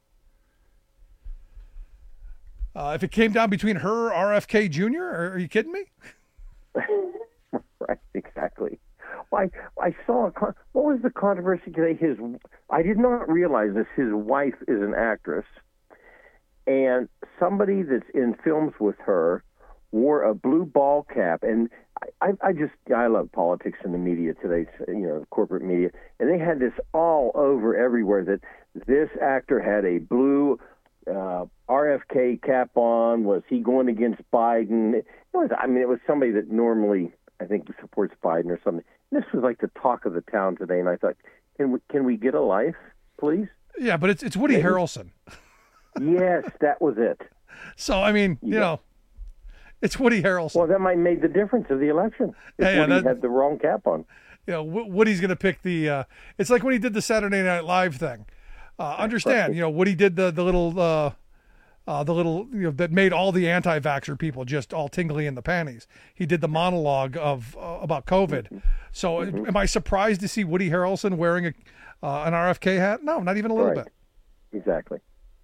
If it came down between her, RFK Jr., are you kidding me? Right, exactly. Well, I saw what was the controversy today? I did not realize this. His wife is an actress, and somebody that's in films with her wore a blue ball cap. And I love politics and the media today, corporate media, and they had this all over everywhere that this actor had a blue RFK cap on. Was he going against Biden? It was somebody that normally I think supports Biden or something. This was like the talk of the town today, and I thought, can we get a life, please? Yeah, but it's Woody Harrelson. Yes, that was it. So it's Woody Harrelson. Well, that might have made the difference of the election. If Woody had the wrong cap on. Woody's going to pick the. It's like when he did the Saturday Night Live thing. Understand, Woody did the little that made all the anti-vaxxer people just all tingly in the panties. He did the monologue about COVID. Mm-hmm. So, am I surprised to see Woody Harrelson wearing an RFK hat? No, not even a little bit. Exactly.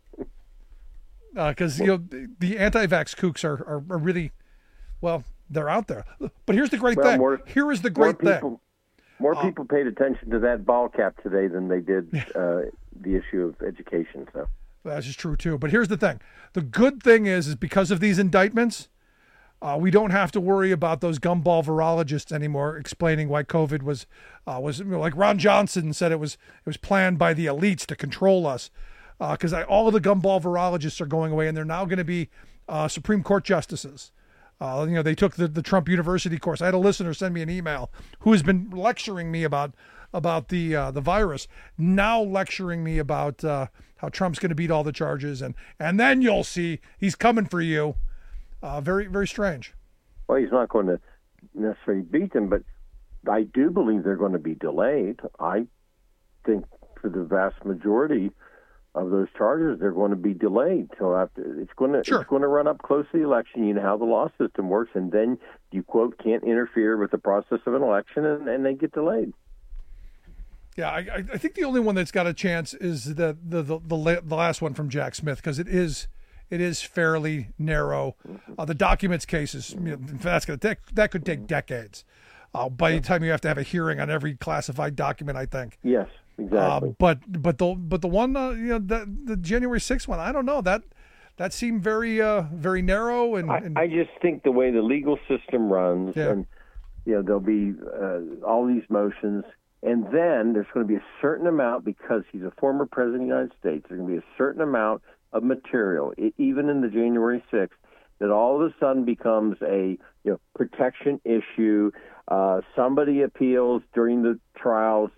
Because the anti-vax kooks are really, they're out there. But here's the great thing. Here is the great thing. More people paid attention to that ball cap today than they did the issue of education. So that's just true too. But here's the thing: the good thing is because of these indictments, we don't have to worry about those gumball virologists anymore explaining why COVID was like Ron Johnson said it was planned by the elites to control us. Because all of the gumball virologists are going away, and they're now going to be Supreme Court justices. They took the Trump University course. I had a listener send me an email who has been lecturing me about the virus, now lecturing me about how Trump's going to beat all the charges, and then you'll see he's coming for you. Very, very strange. Well, he's not going to necessarily beat them, but I do believe they're going to be delayed. I think for the vast majority of those charges, they're going to be delayed till after. It's going to run up close to the election. You know how the law system works, and then you quote can't interfere with the process of an election, and they get delayed. Yeah, I think the only one that's got a chance is the last one from Jack Smith, because it is fairly narrow. The documents cases, that could take decades. By the time you have to have a hearing on every classified document, I think. Yes. Exactly. But the one the January 6th one, I don't know, that seemed very very narrow and I just think the way the legal system runs, and there'll be all these motions, and then there's going to be a certain amount, because he's a former president of the United States, there's going to be a certain amount of material, even in the January 6th, that all of a sudden becomes a protection issue. Somebody appeals during the trials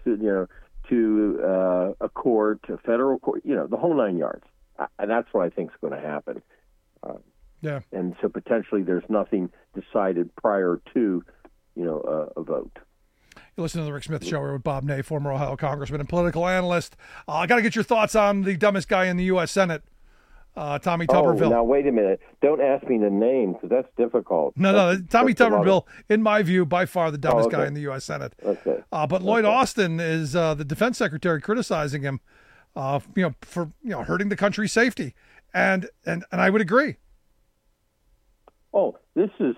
to a court, a federal court, the whole 9 yards. And that's what I think is going to happen. And so potentially there's nothing decided prior to, a vote. You listen to the Rick Smith Show with Bob Ney, former Ohio congressman and political analyst. I got to get your thoughts on the dumbest guy in the U.S. Senate, Tommy Tuberville. Now, wait a minute. Don't ask me the name, because that's difficult. No, Tommy Tuberville, in my view, by far the dumbest guy in the U.S. Senate. Okay. But Lloyd Austin is the defense secretary criticizing him, for hurting the country's safety, and I would agree. Oh, this is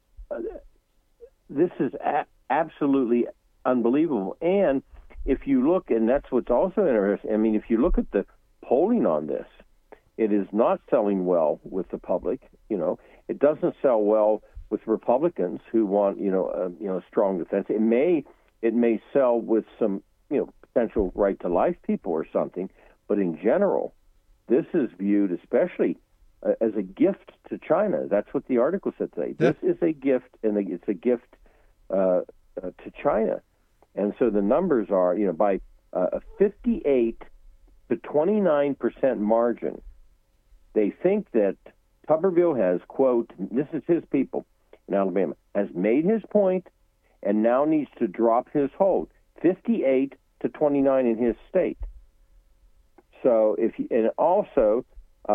absolutely unbelievable. And if you look, and that's what's also interesting. I mean, if you look at the polling on this, it is not selling well with the public. It doesn't sell well with Republicans who want, a strong defense. It may sell with some, potential right to life people or something. But in general, this is viewed, especially as a gift to China. That's what the article said today. This is a gift, and it's a gift to China. And so the numbers are, by a 58 to 29% margin. They think that Tuberville has, quote, this is his people in Alabama, has made his point and now needs to drop his hold. 58 to 29 in his state. So and also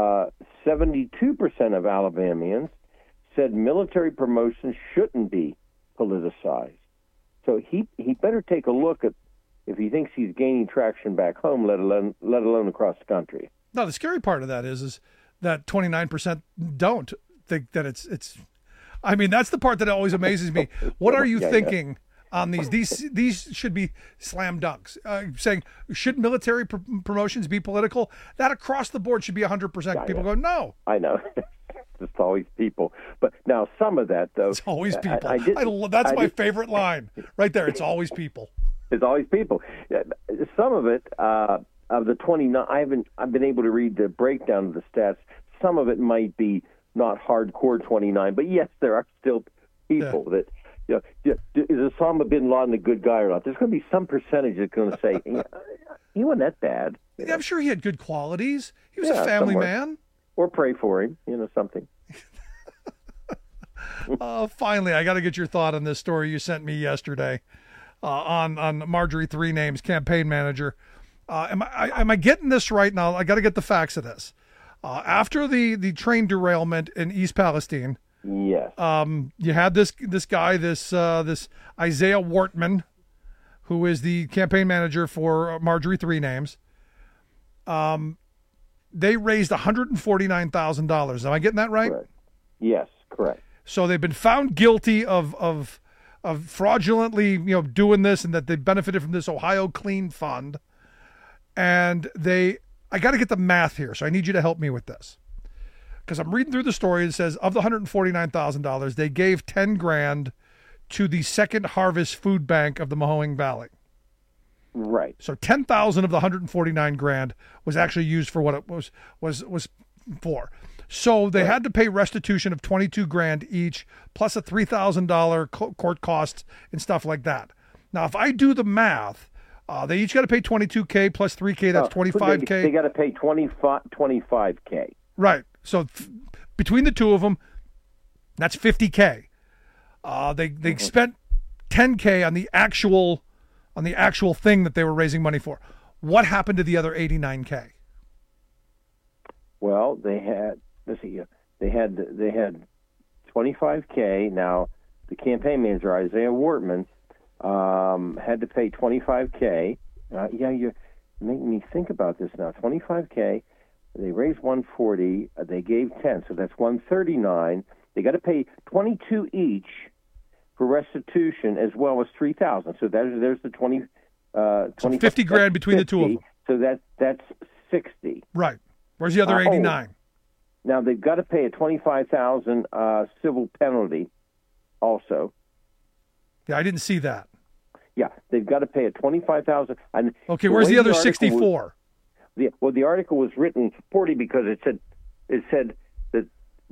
72% of Alabamians said military promotions shouldn't be politicized. So he better take a look at if he thinks he's gaining traction back home, let alone across the country. No, the scary part of that is that 29% don't think that it's. I mean, that's the part that always amazes me. What are you thinking on these? These should be slam dunks. Saying, should military promotions be political? That across the board should be 100%. People go, no. I know. It's always people. But now some of that, though. It's always people. That's my favorite line right there. It's always people. It's always people. Some of it, of the 29, I've been able to read the breakdown of the stats. Some of it might be not hardcore 29, but yes, there are still people that, is Osama bin Laden a good guy or not? There's going to be some percentage that's going to say, he wasn't that bad. Yeah, I'm sure he had good qualities. He was a family man. Or pray for him, something. Finally, I got to get your thought on this story you sent me yesterday on Marjorie Three Names, campaign manager. Am I getting this right now? I got to get the facts of this. After the train derailment in East Palestine, yes, you had this guy, this Isaiah Wortman, who is the campaign manager for Marjorie Three Names. They raised $149,000. Am I getting that right? Correct. Yes, correct. So they've been found guilty of fraudulently, doing this, and that they benefited from this Ohio Clean Fund. And I got to get the math here, so I need you to help me with this. Because I'm reading through the story, it says of the $149,000, they gave $10,000 to the Second Harvest Food Bank of the Mahoning Valley. Right. So $10,000 of the $149,000 was actually used for what it was for. So they had to pay restitution of $22,000 each, plus a $3,000 court costs and stuff like that. Now, if I do the math, they each got to pay $22,000 plus $3,000. That's $25,000. They got to pay $25,000. Right. So between the two of them, that's $50,000. They spent $10,000 on the actual thing that they were raising money for. What happened to the other $89,000? Well, they had $25,000. Now, the campaign manager Isaiah Wortman had to pay $25,000. You're making me think about this now. $25,000. They raised $140,000. They gave $10,000, so that's $139,000. They got to pay $22,000 each for restitution, as well as $3,000. So there's the 20. So $50,000 between the two of them. So that's $60,000. Right. Where's the other $89,000? Now they've got to pay a $25,000 civil penalty, also. Yeah, I didn't see that. Yeah, they've got to pay a $25,000. Okay, where's the other $64,000? The article was written 40 because it said that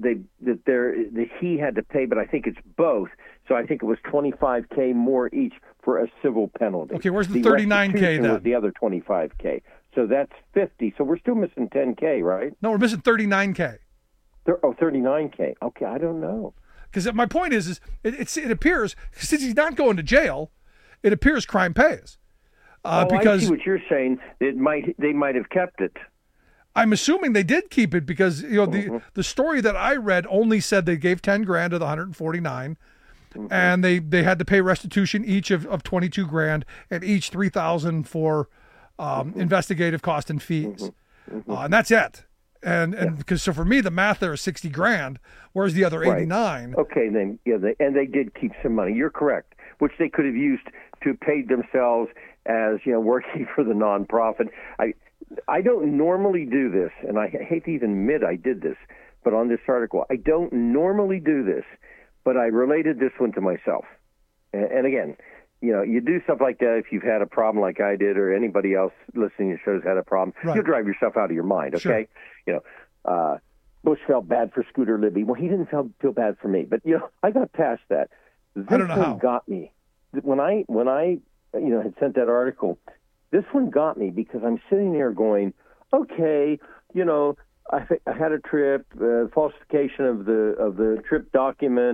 he had to pay, but I think it's both. So I think it was $25,000 more each for a civil penalty. Okay, where's the $39,000 then? Was the other $25,000. So that's $50,000. So we're still missing $10,000, right? No, we're missing $39,000. $39,000. Okay, I don't know. Because my point is it appears, since he's not going to jail, it appears crime pays. Because I see what you're saying. They might have kept it. I'm assuming they did keep it because the story that I read only said they gave $10,000 of the $149,000, and they had to pay restitution each of $22,000 and each $3,000 for investigative cost and fees, and that's it. And because so for me the math there is $60,000, whereas the other $89,000. Okay, then and they did keep some money. You're correct, which they could have used to pay themselves as working for the nonprofit. I don't normally do this, and I hate to even admit I did this, but on this article, I don't normally do this, but I related this one to myself. And again, you do stuff like that if you've had a problem like I did, or anybody else listening to the show's had a problem. Right. You'll drive yourself out of your mind, okay? Sure. Bush felt bad for Scooter Libby. Well, he didn't feel bad for me, but I got past that. I don't know how. Got me when I had sent that article. This one got me because I'm sitting there going, okay, I had a trip, falsification of the trip document,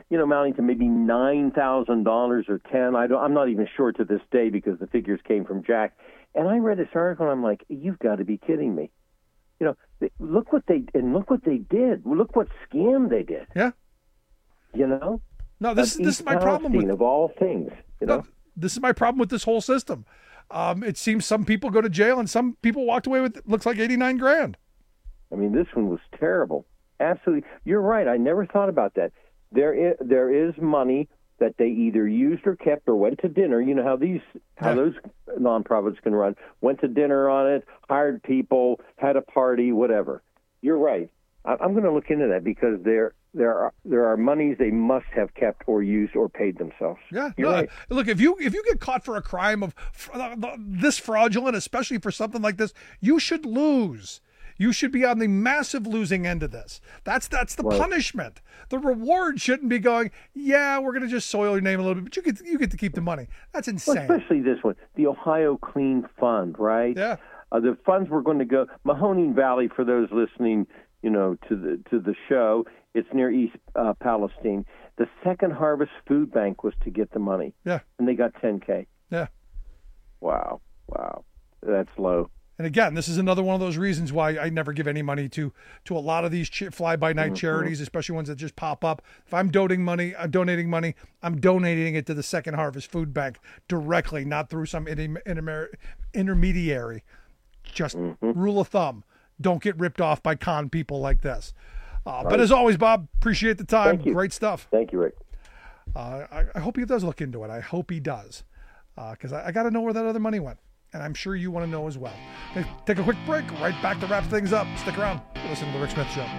amounting to maybe $9,000 or $10,000. I'm not even sure to this day because the figures came from Jack. And I read this article and I'm like, you've got to be kidding me. Look what they did. Look what scam they did. Yeah. No, this is my problem with of all things. This is my problem with this whole system. It seems some people go to jail and some people walked away with looks like $89,000. I mean, this one was terrible. Absolutely, you're right. I never thought about that. There is money that they either used or kept or went to dinner. You know how those nonprofits can run. Went to dinner on it, hired people, had a party, whatever. You're right. I'm going to look into that because there are monies they must have kept or used or paid themselves. Yeah, you're right. Look, if you get caught for a crime of this fraudulent, especially for something like this, you should lose. You should be on the massive losing end of this. That's the punishment. The reward shouldn't be going, yeah, we're going to just soil your name a little bit, but you get to keep the money. That's insane. Well, especially this one, the Ohio Clean Fund, right? Yeah. The funds were going to go Mahoning Valley, for those listening, to the show. It's near East Palestine. The Second Harvest Food Bank was to get the money. Yeah. And they got $10,000. Yeah. Wow. That's low. And again, this is another one of those reasons why I never give any money to a lot of these fly-by-night charities, especially ones that just pop up. If I'm donating money, I'm donating it to the Second Harvest Food Bank directly, not through some intermediary. Just rule of thumb. Don't get ripped off by con people like this. But as always, Bob, appreciate the time. Thank you. Great stuff. Thank you, Rick. I hope he does look into it. I hope he does. Because I got to know where that other money went. And I'm sure you want to know as well. Okay, take a quick break. Right back to wrap things up. Stick around. Listen to The Rick Smith Show.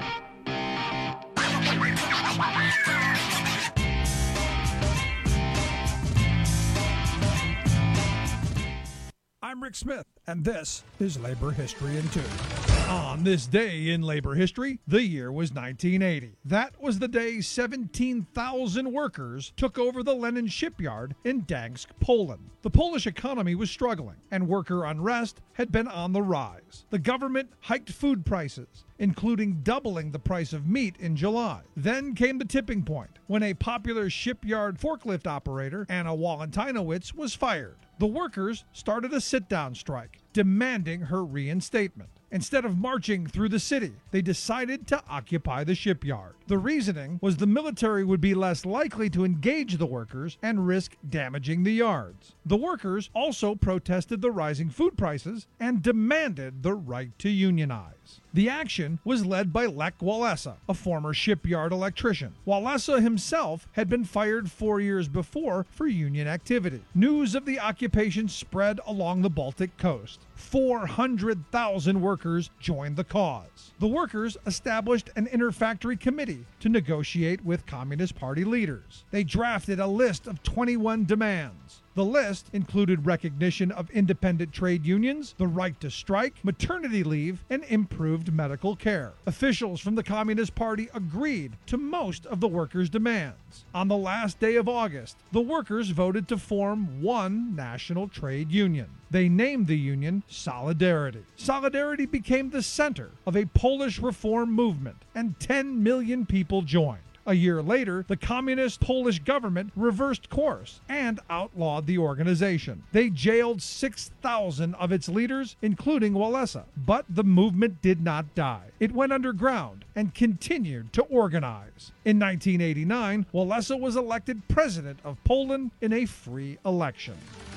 I'm Rick Smith, and this is Labor History in 2. On this day in labor history, the year was 1980. That was the day 17,000 workers took over the Lenin shipyard in Gdańsk, Poland. The Polish economy was struggling, and worker unrest had been on the rise. The government hiked food prices, including doubling the price of meat in July. Then came the tipping point, when a popular shipyard forklift operator, Anna Walentinowicz, was fired. The workers started a sit-down strike, demanding her reinstatement. Instead of marching through the city, they decided to occupy the shipyard. The reasoning was the military would be less likely to engage the workers and risk damaging the yards. The workers also protested the rising food prices and demanded the right to unionize. The action was led by Lech Walesa, a former shipyard electrician. Walesa himself had been fired 4 years before for union activity. News of the occupation spread along the Baltic coast. 400,000 workers joined the cause. The workers established an inter-factory committee to negotiate with Communist Party leaders. They drafted a list of 21 demands. The list included recognition of independent trade unions, the right to strike, maternity leave, and improved medical care. Officials from the Communist Party agreed to most of the workers' demands. On the last day of August, the workers voted to form one national trade union. They named the union Solidarity. Solidarity became the center of a Polish reform movement, and 10 million people joined. A year later, the communist Polish government reversed course and outlawed the organization. They jailed 6,000 of its leaders, including Walesa. But the movement did not die. It went underground and continued to organize. In 1989, Walesa was elected president of Poland in a free election.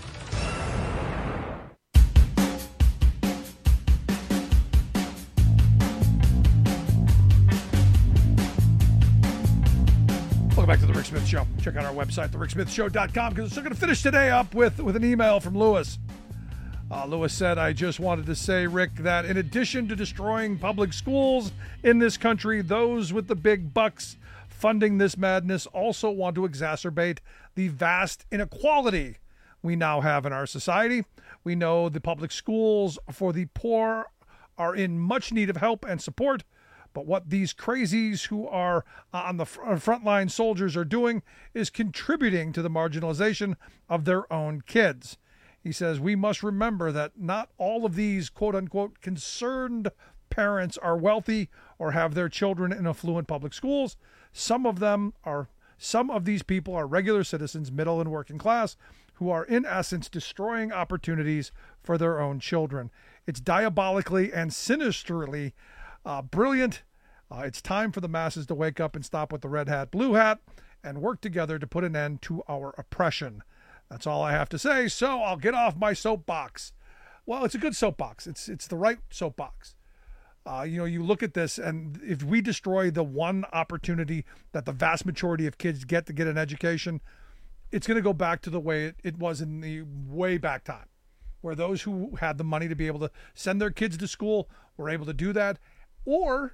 Welcome back to The Rick Smith Show. Check out our website, thericksmithshow.com, because we're still going to finish today up with an email from Lewis. Lewis said, I just wanted to say, Rick, that in addition to destroying public schools in this country, those with the big bucks funding this madness also want to exacerbate the vast inequality we now have in our society. We know the public schools for the poor are in much need of help and support. But what these crazies who are on the frontline soldiers are doing is contributing to the marginalization of their own kids. He says, we must remember that not all of these quote-unquote concerned parents are wealthy or have their children in affluent public schools. Some of them are Some of these people are regular citizens, middle and working class, who are in essence destroying opportunities for their own children. It's diabolically and sinisterly brilliant. It's time for the masses to wake up and stop with the red hat, blue hat, and work together to put an end to our oppression. That's all I have to say, so I'll get off my soapbox. Well, it's a good soapbox. It's the right soapbox. You look at this, and if we destroy the one opportunity that the vast majority of kids get to get an education, it's going to go back to the way it was in the way back time, where those who had the money to be able to send their kids to school were able to do that, or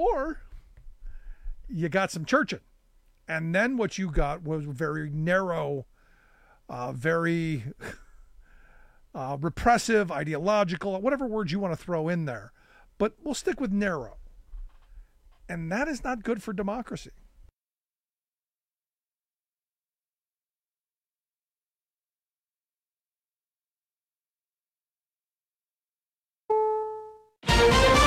you got some churching. And then what you got was very narrow, very repressive, ideological, whatever words you want to throw in there. But we'll stick with narrow. And that is not good for democracy.